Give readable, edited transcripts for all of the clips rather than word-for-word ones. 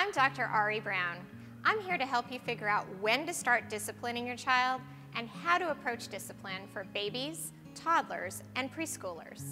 I'm Dr. Ari Brown. I'm here to help you figure out when to start disciplining your child and how to approach discipline for babies, toddlers, and preschoolers.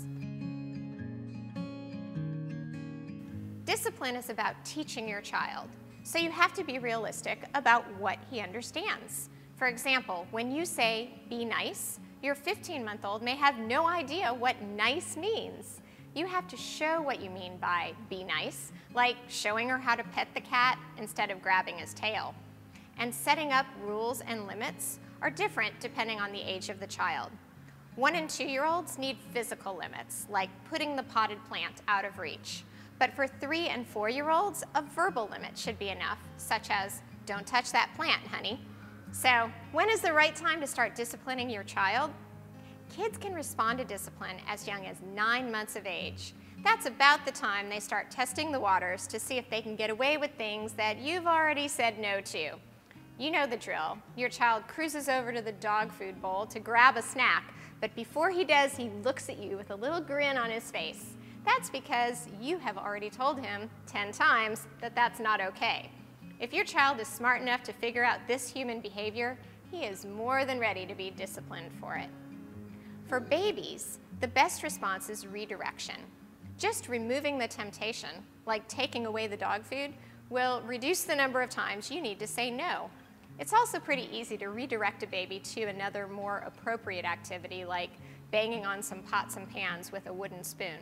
Discipline is about teaching your child, so you have to be realistic about what he understands. For example, when you say, "be nice," your 15-month-old may have no idea what nice means. You have to show what you mean by be nice, like showing her how to pet the cat instead of grabbing his tail. And setting up rules and limits are different depending on the age of the child. 1- and 2-year-olds need physical limits, like putting the potted plant out of reach. But for 3- and 4-year-olds, a verbal limit should be enough, such as, "Don't touch that plant, honey." So, when is the right time to start disciplining your child? Kids can respond to discipline as young as 9 months of age. That's about the time they start testing the waters to see if they can get away with things that you've already said no to. You know the drill. Your child cruises over to the dog food bowl to grab a snack, but before he does, he looks at you with a little grin on his face. That's because you have already told him 10 times that that's not okay. If your child is smart enough to figure out this human behavior, he is more than ready to be disciplined for it. For babies, the best response is redirection. Just removing the temptation, like taking away the dog food, will reduce the number of times you need to say no. It's also pretty easy to redirect a baby to another more appropriate activity, like banging on some pots and pans with a wooden spoon.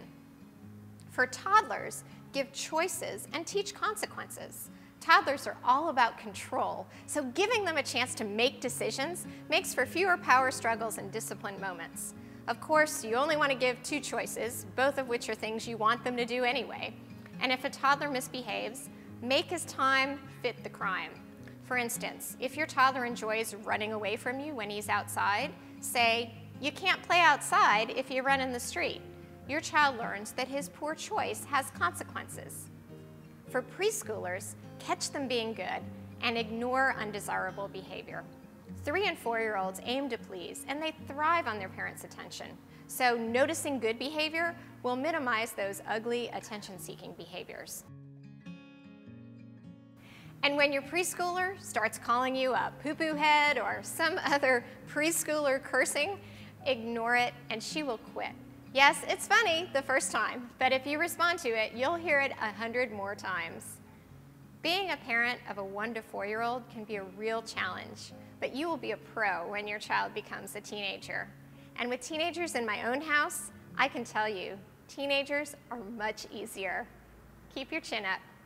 For toddlers, give choices and teach consequences. Toddlers are all about control, so giving them a chance to make decisions makes for fewer power struggles and discipline moments. Of course, you only want to give 2 choices, both of which are things you want them to do anyway. And if a toddler misbehaves, make his time fit the crime. For instance, if your toddler enjoys running away from you when he's outside, say, "You can't play outside if you run in the street." Your child learns that his poor choice has consequences. For preschoolers, catch them being good and ignore undesirable behavior. 3- and 4-year-olds aim to please, and they thrive on their parents' attention. So noticing good behavior will minimize those ugly, attention-seeking behaviors. And when your preschooler starts calling you a poo-poo head or some other preschooler cursing, ignore it and she will quit. Yes, it's funny the first time, but if you respond to it, you'll hear it 100 more times. Being a parent of a 1- to 4-year-old can be a real challenge, but you will be a pro when your child becomes a teenager. And with teenagers in my own house, I can tell you, teenagers are much easier. Keep your chin up.